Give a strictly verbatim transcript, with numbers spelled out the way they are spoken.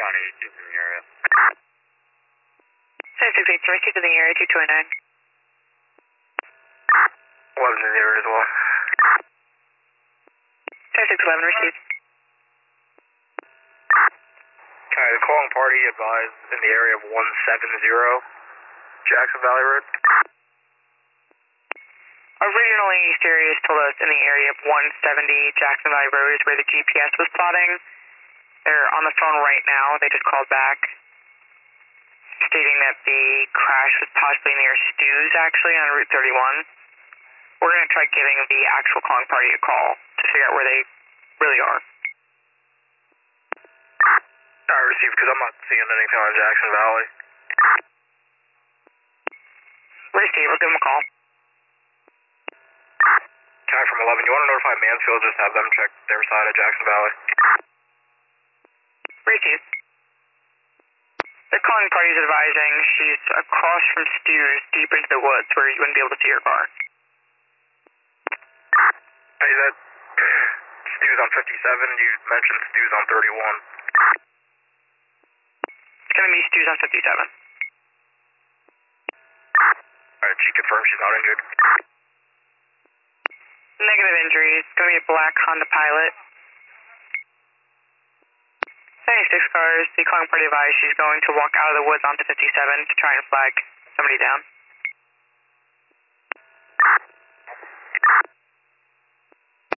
eighty-two in the area. seventy-six eight three, in the area, two twenty-nine. eleven in the area as well. seventy-six eleven, received. Okay, the calling party advised in the area of one seven zero, Jackson Valley Road. Originally, Sirius told us in the area of one seventy Jackson Valley Road is where the G P S was plotting. They're on the phone right now. They just called back, stating that the crash was possibly near Stu's, actually, on Route thirty-one. We're going to try giving the actual calling party a call to figure out where they really are. I received because I'm not seeing anything on Jackson Valley. Receive, we'll give them a call. Guy from eleven, you want to notify Mansfield, just have them check their side of Jackson Valley. Receive. The calling party is advising she's across from Stu's, deep into the woods where you wouldn't be able to see her car. Hey, that Stu's on fifty-seven, you mentioned Stu's on thirty-one. It's going to be Stu's on fifty-seven. Alright, she confirms she's not injured. Negative injuries. It's going to be a black Honda Pilot. seventy-six cars. The calling party advised she's going to walk out of the woods onto fifty-seven to try and flag somebody down.